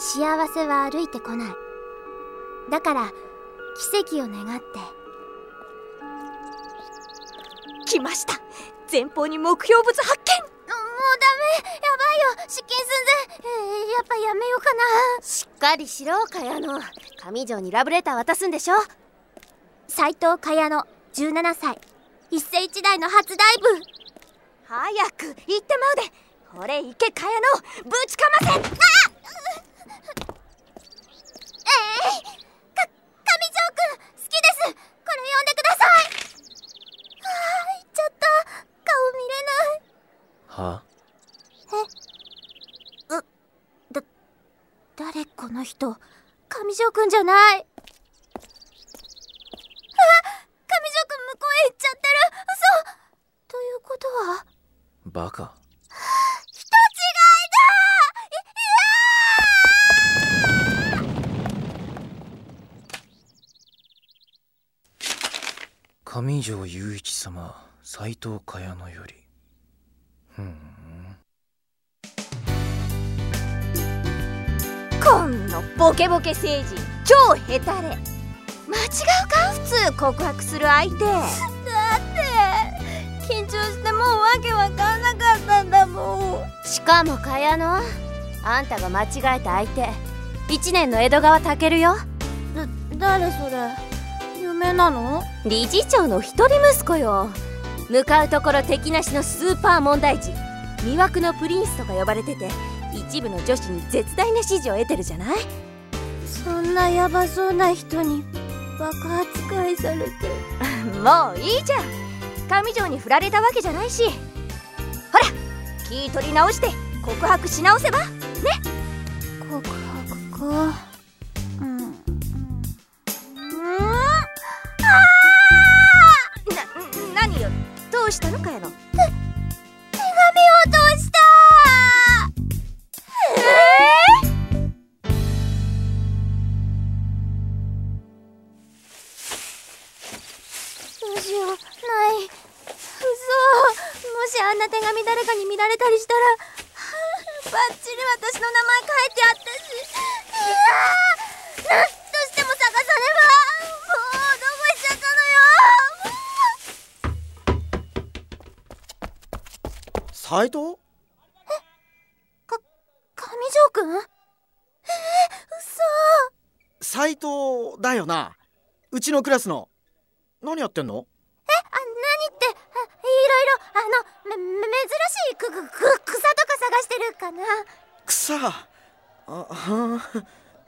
幸せは歩いてこない。だから奇跡を願って。 来ました。前方に目標物発見。 もうダメ、やばいよ、失禁寸前。やっぱやめようかな。 しっかりしろ、茅野。上条にラブレター渡すんでしょ。 斎藤茅野17歳、一世一代の初ダイブ。 早く行ってまうで。これ行け、茅野、ぶちかませ。 上条くん好きです。これ読んでください。行っちゃった。顔見れない。 は？ 誰この人。上条くんじゃない。上条くん向こうへ行っちゃってる。嘘。ということはバカ。 人上条雄一様、斎藤茅野より。 こんのボケボケ星人、超ヘタレ。間違うか、普通告白する相手。 だって緊張してもうわけわかんなかったんだもん。 しかも茅野、あんたが間違えた相手、1年の江戸川健よ。 誰それ。有名なの？ 理事長の一人息子よ。向かうところ敵なしのスーパー問題児、魅惑のプリンスとか呼ばれてて、一部の女子に絶大な支持を得てるじゃない。 そんなヤバそうな人にバカ扱いされてもういいじゃん。上条に振られたわけじゃないし。ほら、気取り直して告白し直せばね。 告白か。 何よ、どうしたの茅野。手紙を落とした。どうしよう、ない。嘘。もしあんな手紙誰かに見られたりしたらバッチリ私の名前書いてあったし。なんとしても探さねば。もうどこ行っちゃったのよ。 斎藤？ 上条くん？嘘。 斎藤だよな。うちのクラスの。何やってんの？ 何って、いろいろ珍しい草とか探してるかな。 草？ 私のもっとマシな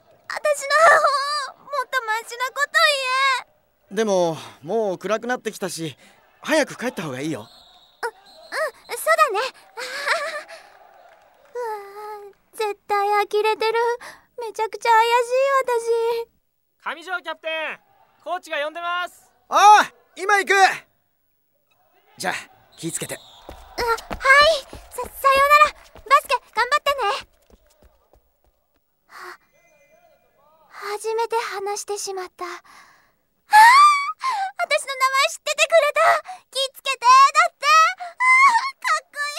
こと言え。 でももう暗くなってきたし、早く帰った方がいいよ。 そうだね。絶対呆れてる。めちゃくちゃ怪しい私。 上条キャプテン、コーチが呼んでます。 ああ、今行く。じゃあ気ぃつけて。 はい、さようなら。バスケ頑張ってね。初めて話してしまった。私の名前知っててくれた。気ぃつけて。だってかっこ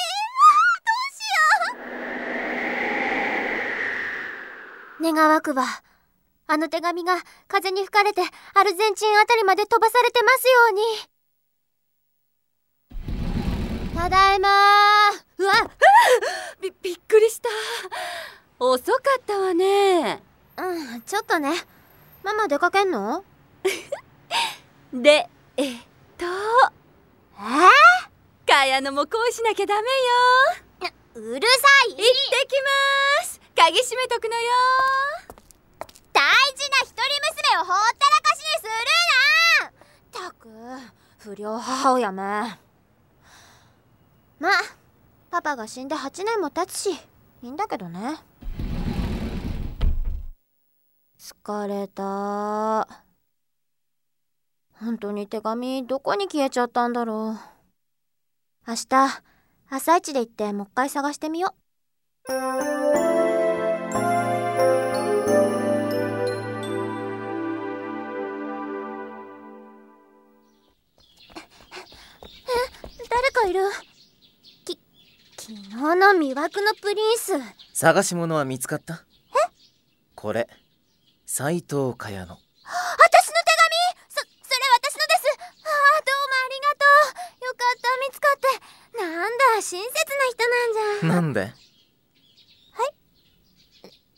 いい。どうしよう。願わくばあの手紙が風に吹かれてアルゼンチンあたりまで飛ばされてますように。ただいまー。 うわっ、びっくりした。遅かったわね。 ちょっとね。ママ出かけんの？ で、茅野も恋しなきゃダメよ。 うるさい。 行ってきまーす。鍵閉めとくのよ。 大事な一人娘をほったらかしにするな。ったく不良母親め。まあパパが死んで8年も経つしいいんだけどね。疲れた。本当に手紙どこに消えちゃったんだろう。明日朝一で行ってもう一回探してみよう。誰かいる。昨日の魅惑のプリンス。 探し物は見つかった？ これ斎藤かやの。 私の手紙。それ私のです。どうもありがとう。よかった、見つかって。なんだ、親切な人なんじゃ。 なんで？ はい？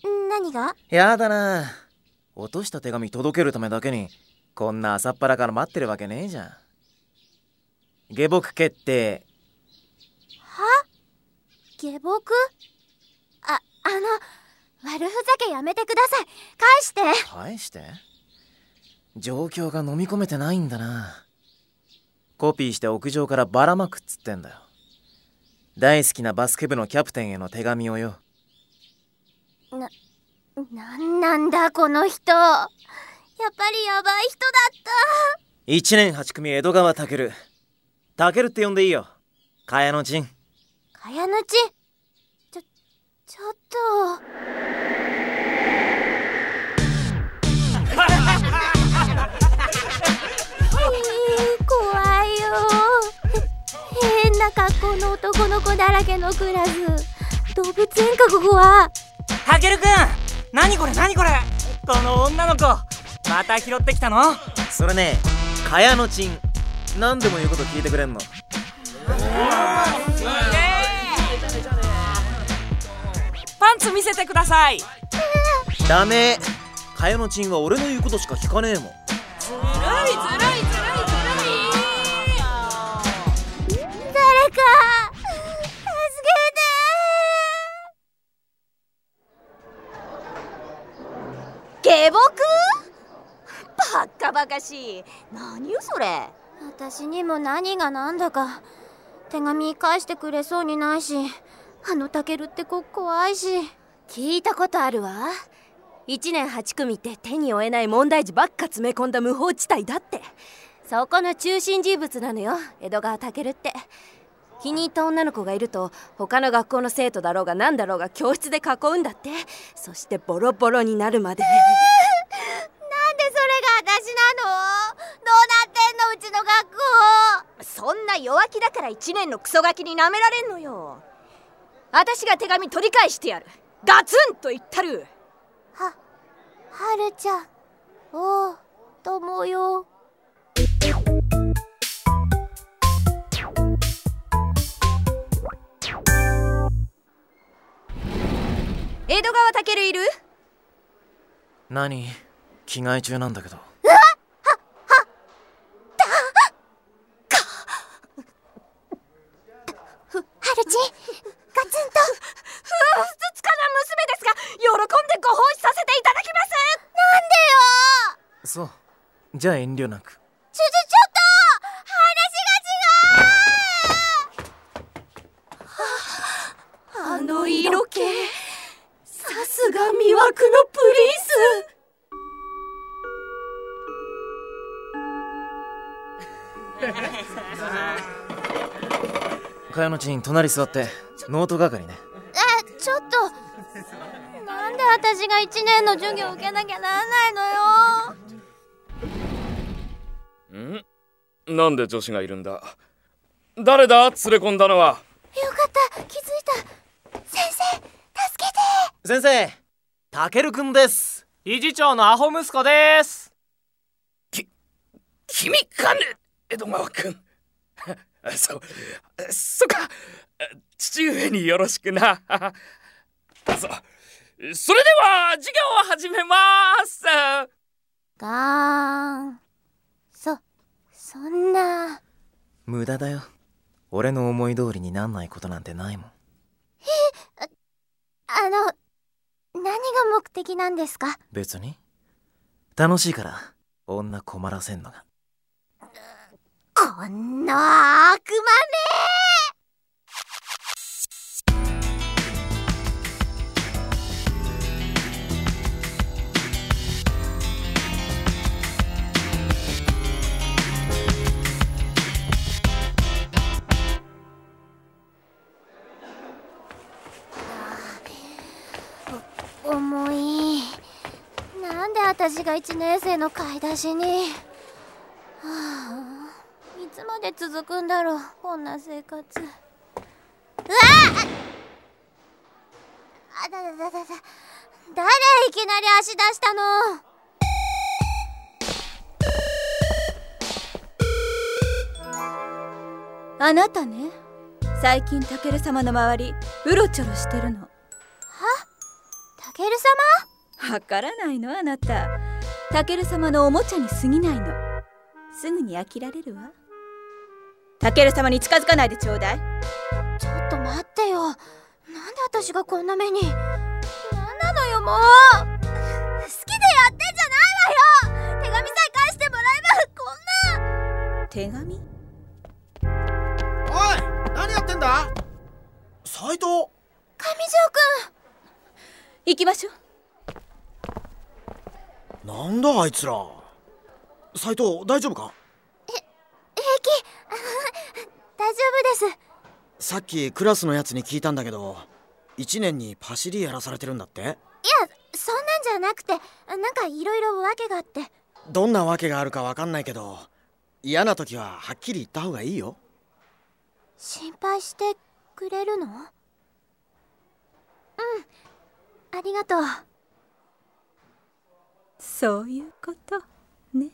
何が？ やだな。落とした手紙届けるためだけにこんな朝っぱらから待ってるわけねえじゃん。下僕決定。 は？下僕？悪ふざけやめてください。返して。 返して？状況が飲み込めてないんだな。コピーして屋上からばらまくっつってんだよ。大好きなバスケ部のキャプテンへの手紙をよ。 なんなんだこの人。やっぱりヤバい人だった。 1年8組江戸川タケル。タケルって呼んでいいよ。茅野陣。 茅野ち。ちょっと。怖いよ。変な格好の男の子だらけのクラス。動物園かここは。 たけるくん、何これ何これ。この女の子また拾ってきたの？ それね、茅野陣。何でも言うこと聞いてくれんの。 パンツ見せてください。 ダメ。茅野陣は俺の言うことしか聞かねえもん。 ずるいずるいずるいずるい。 誰か助けて。 下僕？バッカバカしい。何よそれ。 私にも何が何だか。手紙返してくれそうにないし、タケルって子怖いし。 聞いたことあるわ。1年8組って手に負えない問題児ばっか詰め込んだ無法地帯だって。そこの中心人物なのよ、江戸川タケルって。気に入った女の子がいると他の学校の生徒だろうが何だろうが教室で囲うんだって。そしてボロボロになるまで。 なんでそれが私なの？どうなってんのうちの学校。 そんな弱気だから1年のクソガキに舐められんのよ。私が手紙取り返してやる。ガツンと言ったる。 はるちゃん。おう、友よ。 江戸川タケルいる？ 何？着替え中なんだけど。 はるち、ガツンと。 ふつつかな娘ですが、喜んでご奉仕させていただきます。 そう。じゃあ遠慮なく。 ちょっとあの色気、さすが魅惑のプリンス。 茅野陣、隣座って。ノート係ね。 ちょっと。なんで私が1年の授業受けなきゃならないのよ。 なんで女子がいるんだ？誰だ連れ込んだのは。 よかった、気づいた。先生、助けて。 先生、タケルくんです。 理事長のアホ息子です。 君かね、江戸川くん。そっか、父上によろしくな。それでは授業を始めます。 ガーン。そんな。 無駄だよ。俺の思い通りになんないことなんてないもん。 何が目的なんですか？ 別に。楽しいから、女困らせんのが。 こんな悪魔め。重い。なんで私が1年生の買い出しに。いつまで続くんだろう、こんな生活。うわっ！ 誰いきなり足出したの？ あなたね。最近タケル様の周りうろちょろしてるの。は？ タケル様？ わからないのあなた。タケル様のおもちゃに過ぎないの。すぐに飽きられるわ。タケル様に近づかないでちょうだい。 ちょっと待ってよ。なんで私がこんな目に。なんなのよもう。好きでやってんじゃないわよ。手紙さえ返してもらえばこんな。 手紙？ おい、何やってんだ斉藤。 上条くん。 行きましょう。 なんだあいつら。斉藤、大丈夫か？ 平気。大丈夫です。 さっきクラスのやつに聞いたんだけど、1年にパシリやらされてるんだって。 いや、そんなんじゃなくて、なんかいろいろ訳があって。 どんな訳があるかわかんないけど、嫌な時ははっきり言った方がいいよ。 心配してくれるの？うん、ありがとう。 そういうことね。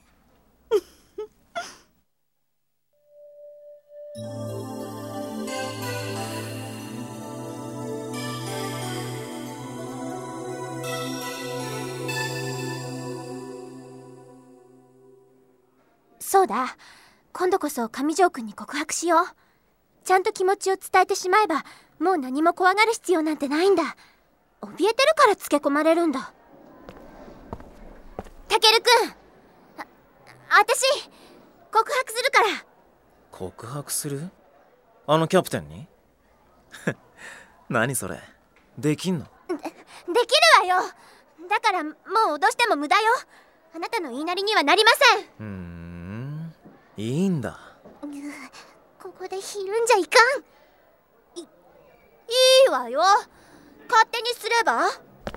そうだ、今度こそ上条くんに告白しよう。ちゃんと気持ちを伝えてしまえば、もう何も怖がる必要なんてないんだ。怯えてるからつけ込まれるんだ。たけるくん、私告白するから。 告白する？あのキャプテンに？何それ、できんの？ できるわよ。だからもう脅しても無駄よ。あなたの言いなりにはなりません。 いいんだ。 ここでひるんじゃいかん。いいわよ。勝手にすれば。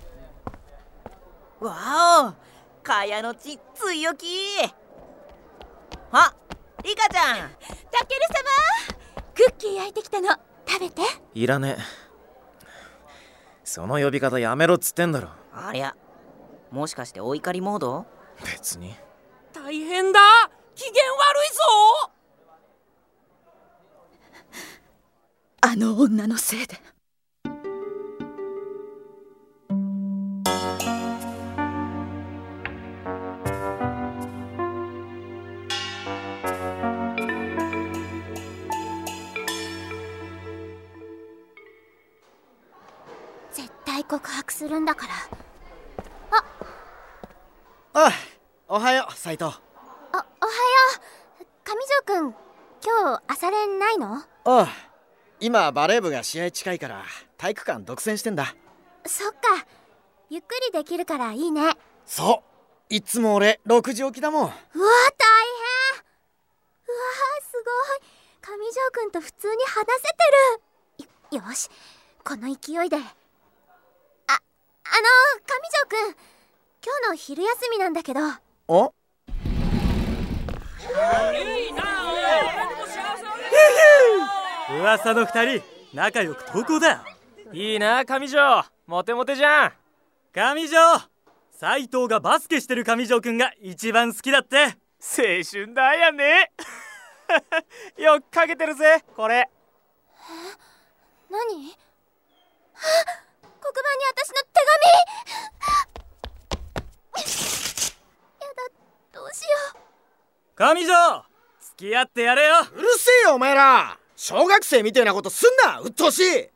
わお、かやのち強気。あ、リカちゃん。 タケル様、クッキー焼いてきたの。食べて。 いらねえ。その呼び方やめろっつってんだろ。 ありゃ、もしかしてお怒りモード？ 別に。 大変だ、機嫌悪いぞ。 あの女のせいで。 絶対告白するんだから。 あ、おはよう斉藤。 おはよう。上条くん、今日朝練ないの？ ああ、今バレー部が試合近いから体育館独占してんだ。 そっか、ゆっくりできるからいいね。 そう、いつも俺6時起きだもん。 うわ、大変。うわ、すごい。上条くんと普通に話せてる。よし、この勢いで。上条くん、今日の昼休みなんだけど。 お？ 噂の2人仲良く登校だ。 いいな上条、モテモテじゃん。 上条、斉藤がバスケしてる上条くんが一番好きだって。 青春だやね。よくかけてるぜこれ。 何？黒板に私の手紙。やだ、どうしよう。 上条、付き合ってやれよ。 うるせえよお前ら。小学生みたいなことすんな、うっとうしい。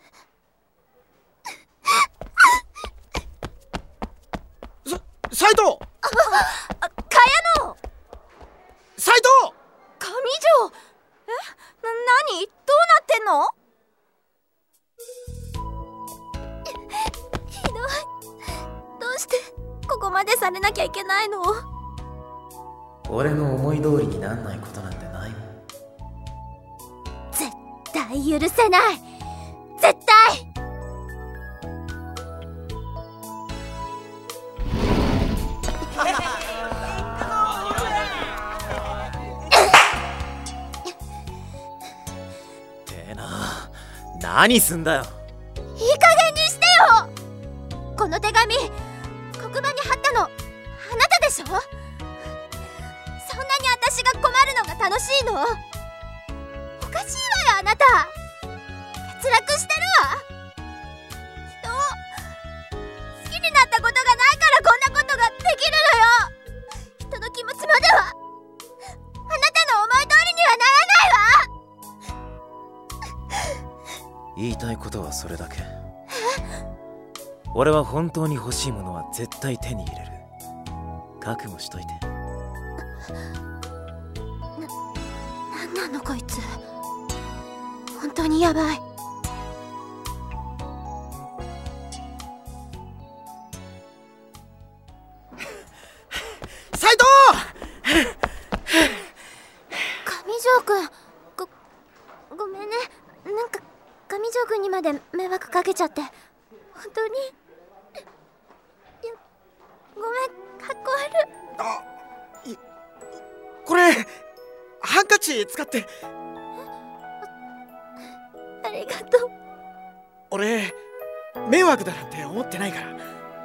斉藤。 かやの斉藤。 上条。何？どうなってんの？ひどい。どうしてここまでされなきゃいけないの？ 俺の思い通りになんないことなんてないもん。 絶対許せない。絶対。 何すんだよ。 いい加減にしてよ。ここの手紙黒板に貼ったのあなたでしょ。そんなに私が困るのが楽しいの？おかしいわよあなた。欠落してるわ。人を好きになったことがないからこんなことができるのよ。人の気持ちまではあなたの思い通りにはならないわ。 言いたいことはそれだけ。俺は本当に欲しいものは絶対手に入れる。覚悟しといて。 なんなのこいつ。本当にやばい。 斉藤！ 上条くん、ごめんね。なんか上条くんにまで迷惑かけちゃって。本当にごめん、かっこ悪い。 これハンカチ使って。 ありがとう。 俺迷惑だなんて思ってないから。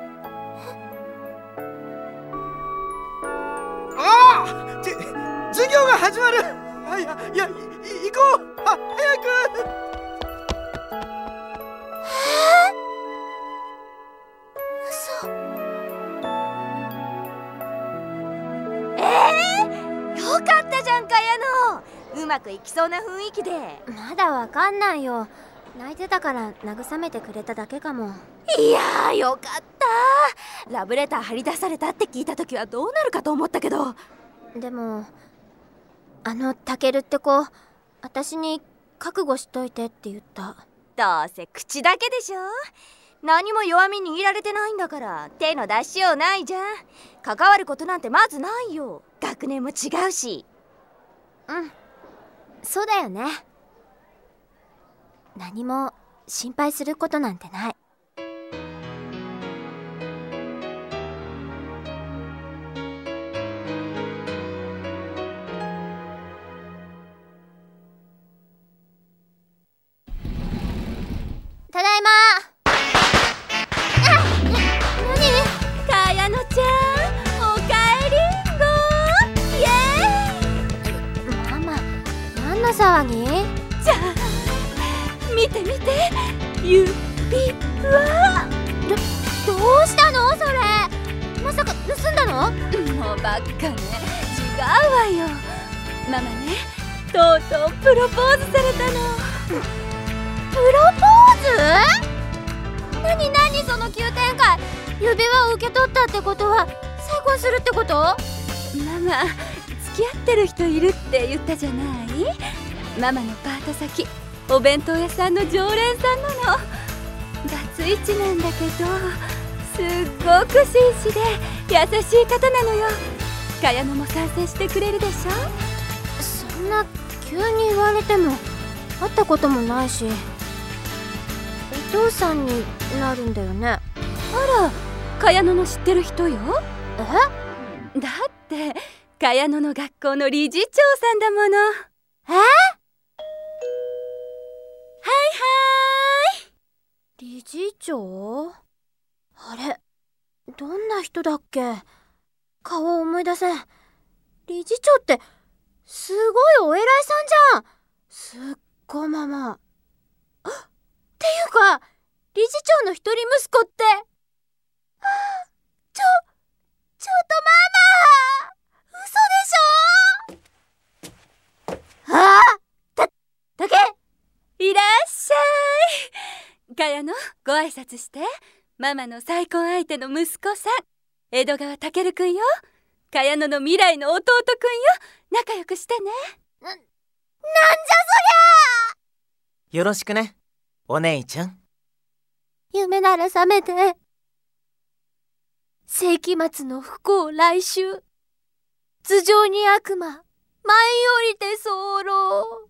授業が始まる。いや行こう。早く。 嘘。 よかったじゃんかやの。うまくいきそうな雰囲気で。 まだわかんないよ。泣いてたから慰めてくれただけかも。 いやーよかった。ラブレター貼り出されたって聞いた時はどうなるかと思ったけど。 でもタケルって子、私に覚悟しといてって言った。 どうせ口だけでしょ。何も弱み握られてないんだから手の出しようないじゃん。関わることなんてまずないよ。学年も違うし。 そうだよね。何も心配することなんてない。ただいま。何？ かやのちゃん、おかえりんご。イエーイ。 ママ、何の騒ぎ？ じゃあ見て指輪。 どうしたのそれ。まさか盗んだの？ もうばっかね。違うわよ。ママね、とうとうプロポーズされたの。 プロポーズ？何その急展開。指輪を受け取ったってことは再婚するってこと？ ママ、付き合ってる人いるって言ったじゃない。ママのパート先、お弁当屋さんの常連さんなの。バツイチなんだけどすっごく紳士で優しい方なのよ。かやのも賛成してくれるでしょ。 そんな急に言われても会ったこともないし。お父さんになるんだよね。 あら、かやのの知ってる人よ。 え？ だってかやのの学校の理事長さんだもの。 理事長？あれ、どんな人だっけ？顔を思い出せん。理事長ってすごいお偉いさんじゃん。すっごママ。っていうか理事長の一人息子って、ちょっとママ、嘘でしょ。だけいらっしゃい。かやの、ご挨拶して。ママの再婚相手の息子さん、江戸川たけるくんよ。かやのの未来の弟くんよ。仲良くしてね。 なんじゃそりゃ。 よろしくね、お姉ちゃん。 夢なら覚めて。世紀末の不幸来襲。頭上に悪魔、舞い降りて候。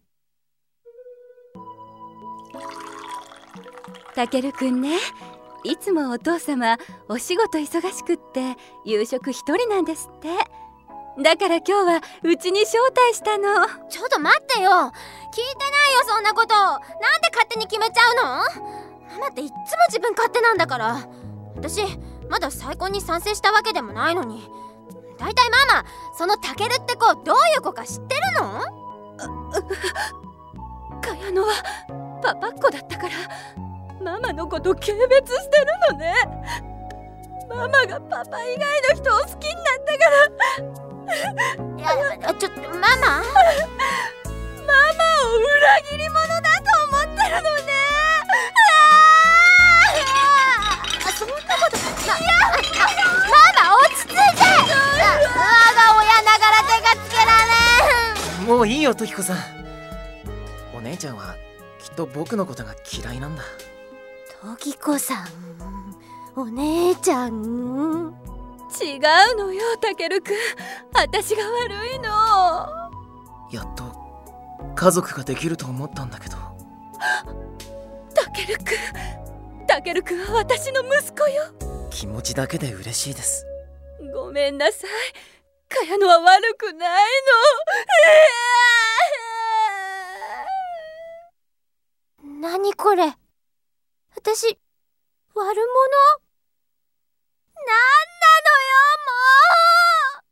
たけるくんね、いつもお父様お仕事忙しくって夕食一人なんですって。だから今日はうちに招待したの。 ちょっと待ってよ。聞いてないよそんなこと。なんで勝手に決めちゃうの？ママっていっつも自分勝手なんだから。 私まだ再婚に賛成したわけでもないのに。だいたいママ、そのタケルって子どういう子か知ってるの？ 茅野はパパっ子だったからママのこと軽蔑してるのね。ママがパパ以外の人を好きになったから。 いや、ちょっとママを裏切り者だと思ってるのね。そんなことママ落ち着いて。我が親ながら手がつけられん。 もういいよ時子さん。お姉ちゃんはきっと僕のことが嫌いなんだ。 時子さん、お姉ちゃん。 違うのよタケルくん、私が悪いの。 やっと家族ができると思ったんだけど。 タケルくんは私の息子よ。 気持ちだけで嬉しいです。 ごめんなさい、茅野は悪くないの。 何これ、私悪者？な